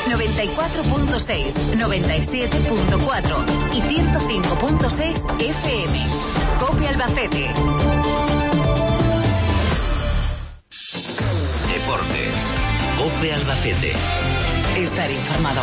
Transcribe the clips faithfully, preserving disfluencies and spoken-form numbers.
noventa y cuatro punto seis, noventa y siete punto cuatro y ciento cinco punto seis F M. COPE Albacete. Deportes. COPE Albacete. Estar informado.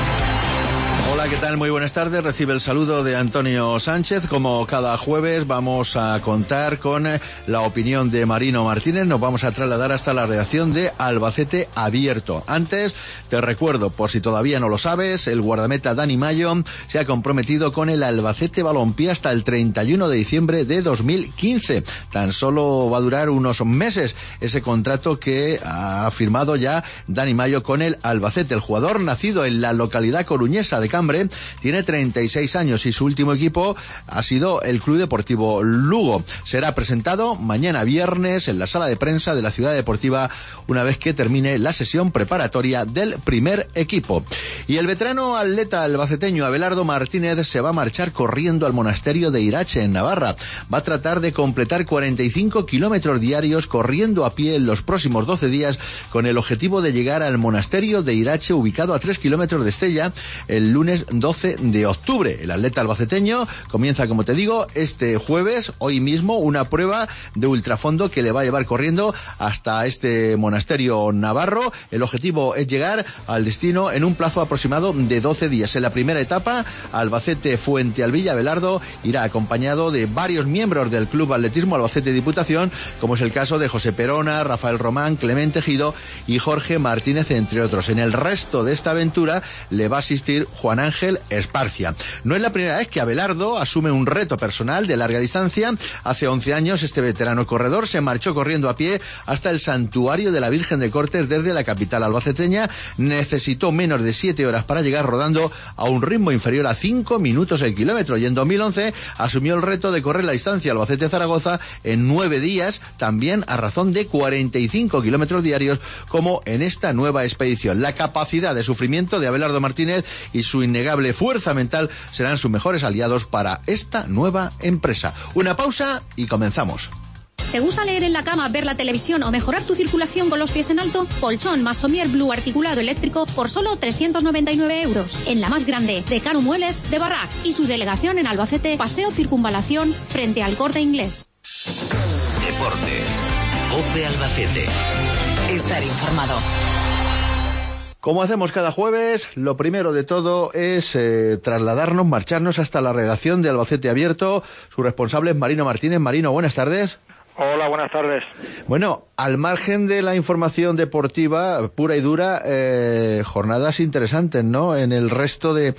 Hola, ¿qué tal? Muy buenas tardes. Recibe el saludo de Antonio Sánchez. Como cada jueves vamos a contar con la opinión de Marino Martínez. Nos vamos a trasladar hasta la redacción de Albacete Abierto. Antes, te recuerdo, por si todavía no lo sabes, el guardameta Dani Mayo se ha comprometido con el Albacete Balompié hasta el treinta y uno de diciembre de dos mil quince. Tan solo va a durar unos meses ese contrato que ha firmado ya Dani Mayo con el Albacete. El jugador, nacido en la localidad coruñesa de Cambre, tiene treinta y seis años y su último equipo ha sido el Club Deportivo Lugo. Será presentado mañana viernes en la sala de prensa de la Ciudad Deportiva una vez que termine la sesión preparatoria del primer equipo. Y el veterano atleta albaceteño Abelardo Martínez se va a marchar corriendo al monasterio de Irache, en Navarra. Va a tratar de completar cuarenta y cinco kilómetros diarios corriendo a pie en los próximos doce días con el objetivo de llegar al monasterio de Irache, ubicado a tres kilómetros de Estella, el lunes doce de octubre. El atleta albaceteño comienza, como te digo, este jueves, hoy mismo, una prueba de ultrafondo que le va a llevar corriendo hasta este monasterio navarro. El objetivo es llegar al destino en un plazo aproximado de doce días. En la primera etapa, Albacete Fuente Alvilla, Abelardo irá acompañado de varios miembros del Club Atletismo Albacete Diputación, como es el caso de José Perona, Rafael Román, Clemente Gido y Jorge Martínez, entre otros. En el resto de esta aventura le va a asistir Juan Ángel Esparcia. No es la primera vez que Abelardo asume un reto personal de larga distancia. Hace once años este veterano corredor se marchó corriendo a pie hasta el santuario de la Virgen de Cortes desde la capital albaceteña. Necesitó menos de siete horas para llegar rodando a un ritmo inferior a cinco minutos el kilómetro, y en dos mil once asumió el reto de correr la distancia Albacete-Zaragoza en nueve días, también a razón de cuarenta y cinco kilómetros diarios, como en esta nueva expedición. La capacidad de sufrimiento de Abelardo Martínez y su innegable fuerza mental serán sus mejores aliados para esta nueva empresa. Una pausa y comenzamos. ¿Te gusta leer en la cama, ver la televisión o mejorar tu circulación con los pies en alto? Colchón más Somier Blue articulado eléctrico por solo trescientos noventa y nueve euros. En la más grande, Decano Muebles de Barracks, y su delegación en Albacete, Paseo Circunvalación, frente al Corte Inglés. Deportes. COPE Albacete. Estar informado. Como hacemos cada jueves, lo primero de todo es eh, trasladarnos, marcharnos hasta la redacción de Albacete Abierto. Su responsable es Marino Martínez. Marino, buenas tardes. Hola, buenas tardes. Bueno, al margen de la información deportiva pura y dura, eh, jornadas interesantes, ¿no?, en el resto de,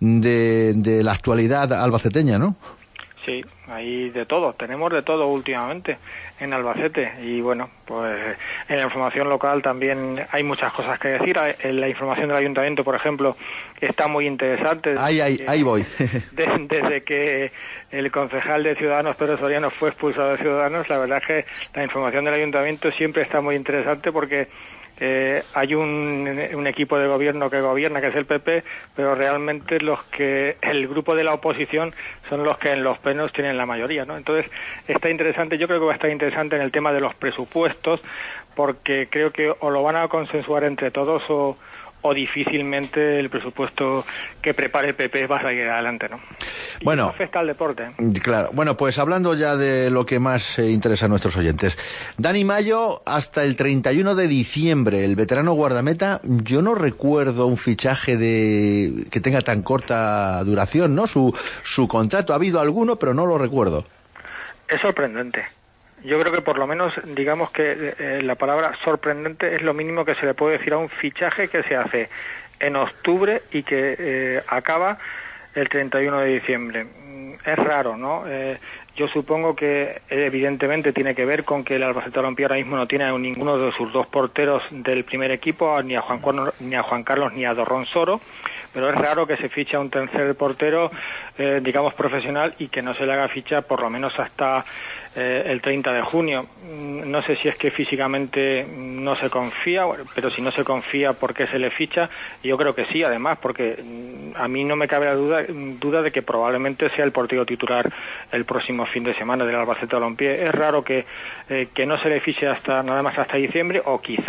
de, de la actualidad albaceteña, ¿no? Sí, hay de todo, tenemos de todo últimamente en Albacete, y bueno, pues en la información local también hay muchas cosas que decir. En la información del ayuntamiento, por ejemplo, está muy interesante. Ahí, ahí, ahí voy. Desde, desde que el concejal de Ciudadanos, Pedro Soriano, fue expulsado de Ciudadanos, la verdad es que la información del ayuntamiento siempre está muy interesante, porque Eh, hay un, un equipo de gobierno que gobierna, que es el P P, pero realmente los que el grupo de la oposición son los que en los plenos tienen la mayoría, ¿no? Entonces está interesante. Yo creo que va a estar interesante en el tema de los presupuestos, porque creo que o lo van a consensuar entre todos o o difícilmente el presupuesto que prepare el P P va a salir adelante, ¿no? Y bueno, afecta al deporte. Claro. Bueno, pues hablando ya de lo que más eh, interesa a nuestros oyentes. Dani Mayo hasta el treinta y uno de diciembre, el veterano guardameta. Yo no recuerdo un fichaje de que tenga tan corta duración, ¿no? Su, su contrato. Ha habido alguno, pero no lo recuerdo. Es sorprendente. Yo creo que por lo menos, digamos que eh, la palabra sorprendente es lo mínimo que se le puede decir a un fichaje que se hace en octubre y que eh, acaba el treinta y uno de diciembre. Es raro, ¿no? Eh, yo supongo que evidentemente tiene que ver con que el Albacete Balompié ahora mismo no tiene a ninguno de sus dos porteros del primer equipo, ni a Juan Carlos ni a, Juan Carlos, ni a Dorrón Soro, pero es raro que se fiche a un tercer portero, eh, digamos, profesional, y que no se le haga ficha por lo menos hasta eh, el treinta de junio. No sé si es que físicamente no se confía, pero si no se confía, ¿por qué se le ficha? Yo creo que sí, además, porque a mí no me cabe la duda, duda de que probablemente sea el portero titular el próximo fin de semana del Albacete Balompié. Es raro que, eh, que no se le fiche hasta nada más hasta diciembre, o quizá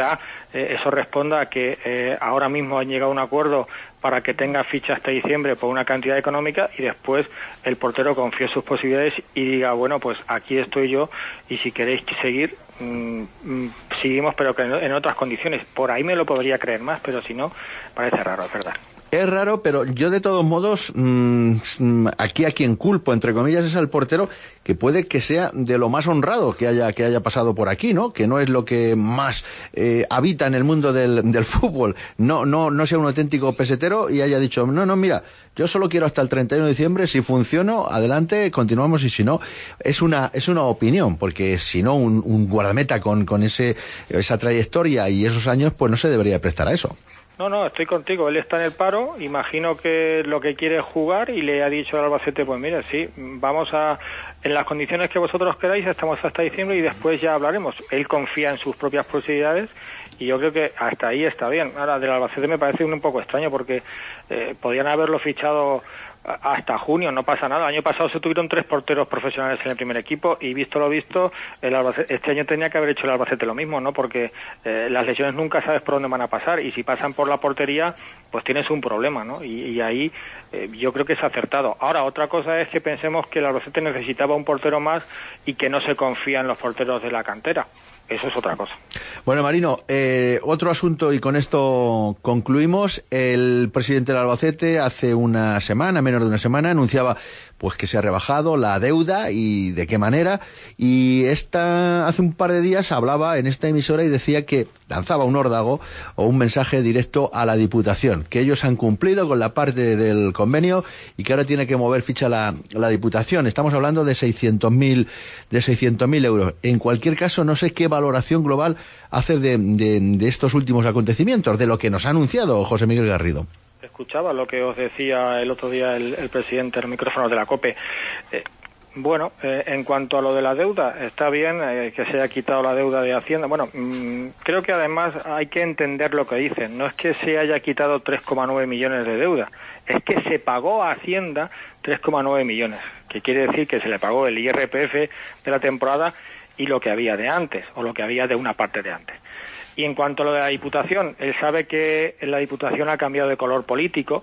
eh, eso responda a que eh, ahora mismo han llegado a un acuerdo para que tenga ficha hasta diciembre por una cantidad económica y después el portero confíe en sus posibilidades y diga, bueno, pues aquí estoy yo y si queréis seguir, mmm, mmm, seguimos, pero que en, en otras condiciones. Por ahí me lo podría creer más, pero si no, parece raro, es verdad. Es raro, pero yo de todos modos, mmm, aquí a quien culpo, entre comillas, es al portero, que puede que sea de lo más honrado que haya que haya pasado por aquí, ¿no? Que no es lo que más eh, habita en el mundo del, del fútbol. No, no, no sea un auténtico pesetero y haya dicho, no, no, mira, yo solo quiero hasta el treinta y uno de diciembre, si funciono, adelante, continuamos, y si no, es una, es una opinión, porque si no, un, un guardameta con, con ese, esa trayectoria y esos años, pues no se debería prestar a eso. No, no, estoy contigo. Él está en el paro, imagino que lo que quiere es jugar y le ha dicho al Albacete, pues mira, sí, vamos a, en las condiciones que vosotros queráis, estamos hasta diciembre y después ya hablaremos. Él confía en sus propias posibilidades y yo creo que hasta ahí está bien. Ahora, del Albacete me parece un poco extraño porque eh, podían haberlo fichado hasta junio, no pasa nada. El año pasado se tuvieron tres porteros profesionales en el primer equipo y visto lo visto, el Albacete, este año tenía que haber hecho el Albacete lo mismo, ¿no? Porque eh, las lesiones nunca sabes por dónde van a pasar y si pasan por la portería, pues tienes un problema, ¿no? Y, y ahí eh, yo creo que es acertado. Ahora, otra cosa es que pensemos que el Albacete necesitaba un portero más y que no se confía en los porteros de la cantera. Eso es otra cosa. Bueno, Marino, eh, otro asunto y con esto concluimos. El presidente del Albacete hace una semana, menos de una semana, anunciaba pues que se ha rebajado la deuda y de qué manera. Y esta hace un par de días hablaba en esta emisora y decía que lanzaba un órdago o un mensaje directo a la Diputación, que ellos han cumplido con la parte del convenio y que ahora tiene que mover ficha la, la Diputación. Estamos hablando de seiscientos mil de seiscientos mil euros. En cualquier caso, no sé qué valoración global hace de, de, de estos últimos acontecimientos, de lo que nos ha anunciado José Miguel Garrido. Escuchaba lo que os decía el otro día el, el presidente en el micrófono de la COPE. Eh, bueno, eh, en cuanto a lo de la deuda, está bien eh, que se haya quitado la deuda de Hacienda. Bueno, mmm, creo que además hay que entender lo que dicen. No es que se haya quitado tres coma nueve millones de deuda, es que se pagó a Hacienda tres coma nueve millones, que quiere decir que se le pagó el I R P F de la temporada y lo que había de antes, o lo que había de una parte de antes. Y en cuanto a lo de la Diputación, él sabe que la Diputación ha cambiado de color político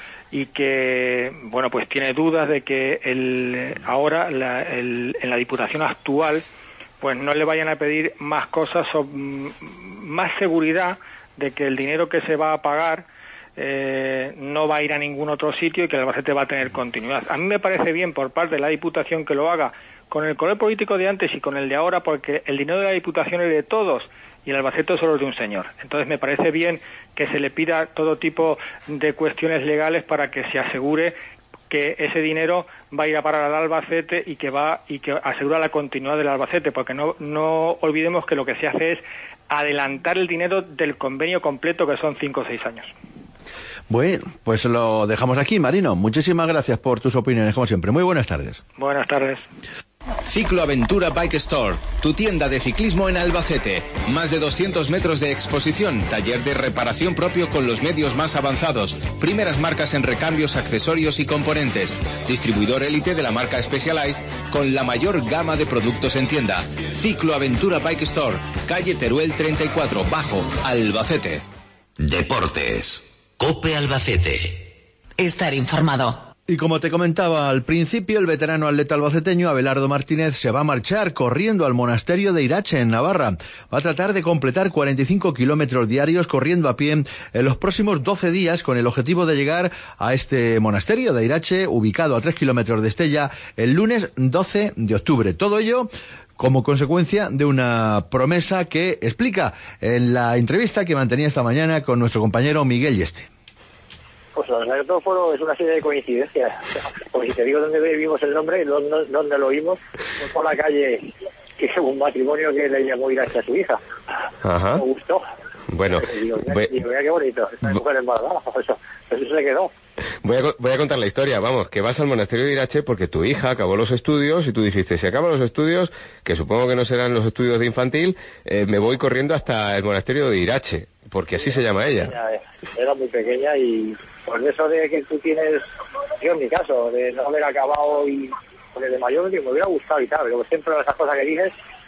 y que, bueno, pues tiene dudas de que el, ahora la, el, en la Diputación actual pues no le vayan a pedir más cosas o más seguridad de que el dinero que se va a pagar eh, no va a ir a ningún otro sitio y que el Albacete va a tener continuidad. A mí me parece bien por parte de la Diputación que lo haga con el color político de antes y con el de ahora, porque el dinero de la Diputación es de todos y el Albacete solo es de un señor. Entonces me parece bien que se le pida todo tipo de cuestiones legales para que se asegure que ese dinero va a ir a parar al Albacete y que va y que asegura la continuidad del Albacete, porque no, no olvidemos que lo que se hace es adelantar el dinero del convenio completo, que son cinco o seis años. Bueno, pues lo dejamos aquí, Marino. Muchísimas gracias por tus opiniones, como siempre. Muy buenas tardes. Buenas tardes. Ciclo Aventura Bike Store, tu tienda de ciclismo en Albacete. Más de doscientos metros de exposición, taller de reparación propio con los medios más avanzados, primeras marcas en recambios, accesorios y componentes. Distribuidor élite de la marca Specialized con la mayor gama de productos en tienda. Ciclo Aventura Bike Store, calle Teruel treinta y cuatro, Bajo, Albacete. Deportes. COPE Albacete. Estar informado. Y como te comentaba al principio, el veterano atleta albaceteño Abelardo Martínez se va a marchar corriendo al monasterio de Irache, en Navarra. Va a tratar de completar cuarenta y cinco kilómetros diarios corriendo a pie en los próximos doce días, con el objetivo de llegar a este monasterio de Irache, ubicado a tres kilómetros de Estella, el lunes doce de octubre. Todo ello como consecuencia de una promesa que explica en la entrevista que mantenía esta mañana con nuestro compañero Miguel Yeste. Pues la verdad que todo fue, es una serie de coincidencias. Porque si te digo dónde vimos el nombre y dónde, dónde lo oímos, fue por la calle, que es un matrimonio que le llamó Irache a su hija. Ajá. Me gustó. Bueno, y digo, mira, voy... digo, mira qué bonito, esta mujer embarazada, pues eso, eso se le quedó. Voy a, voy a contar la historia, vamos, que vas al monasterio de Irache porque tu hija acabó los estudios y tú dijiste, si acabo los estudios, que supongo que no serán los estudios de infantil, eh, me voy corriendo hasta el monasterio de Irache, porque así sí, se llama ella. ella. Era muy pequeña y por eso de que tú tienes, yo en mi caso, de no haber acabado y porque de mayor me hubiera gustado y tal, pero siempre esas cosas que dices,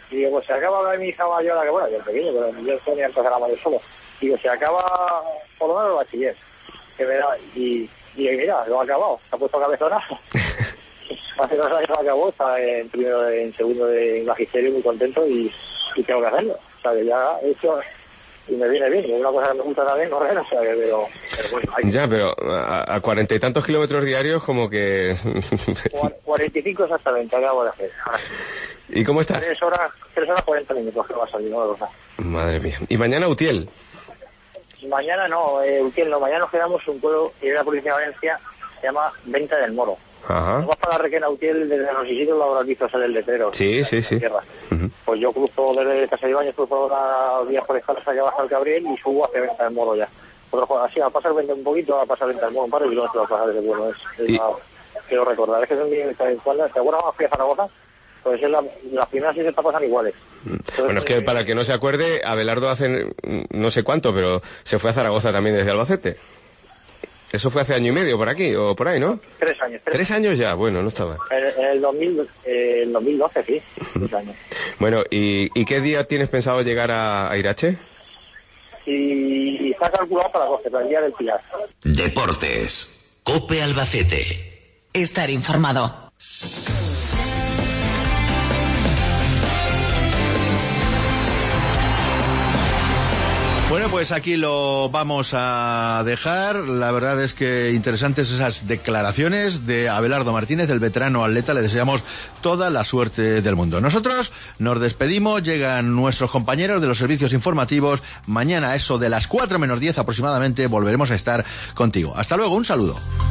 Y digo, pues se acaba ahora mi hija mayor, que bueno, yo pequeño, pero yo tenía que empezar a mayor solo. Digo, se acaba por lo menos el bachiller. Que me da, y, y mira, lo ha acabado, se ha puesto cabezona. Hace dos años lo acabó, está en primero, en segundo de magisterio, muy contento y, y tengo que hacerlo. O sea, que ya he hecho, y me viene bien, es una cosa que me gusta también correr, o sea, que, pero, pero bueno. Hay... Ya, pero a cuarenta y tantos kilómetros diarios, como que... cuarenta y cinco exactamente, acabo de hacer. ¿Y cómo estás? Tres horas, tres horas cuarenta minutos que va a salir, no cosa. Madre mía. ¿Y mañana Utiel? Mañana no, eh, Utiel no, mañana nos quedamos en un pueblo que es la provincia de Valencia, se llama Venta del Moro. Ajá. Vas para Requena Utiel, desde los Isidros lo habrás visto salir el letrero. Sí, sí, sí. Uh-huh. Pues yo cruzo desde Casa de Ibañez, cruzo por las vías forestales allá abajo al Gabriel y subo hacia Venta del Moro ya. Otro, así, a pasar un poquito, a pasar Venta del Moro, un par de kilómetros a pasar ese pueblo. Es, es y... la, quiero recordar, es que son bien, cuando ¿te acuerdas cuando fui a Zaragoza? Pues es la, las primeras seis etapas pasan iguales. Entonces, bueno, es que para el que no se acuerde, Abelardo hace no sé cuánto, pero se fue a Zaragoza también desde Albacete. Eso fue hace año y medio por aquí, o por ahí, ¿no? Tres años. Tres, ¿Tres años ya? Bueno, no estaba. En, en el, dos mil, eh, el dos mil doce, sí. Tres años. Bueno, ¿y, ¿y qué día tienes pensado llegar a, a Irache? Y, y está calculado para doce, para el día del Pilar. Deportes. COPE Albacete. Estar informado. Bueno, pues aquí lo vamos a dejar. La verdad es que interesantes esas declaraciones de Abelardo Martínez, del veterano atleta. Le deseamos toda la suerte del mundo. Nosotros nos despedimos. Llegan nuestros compañeros de los servicios informativos. Mañana, a eso de las cuatro menos diez aproximadamente, volveremos a estar contigo. Hasta luego, un saludo.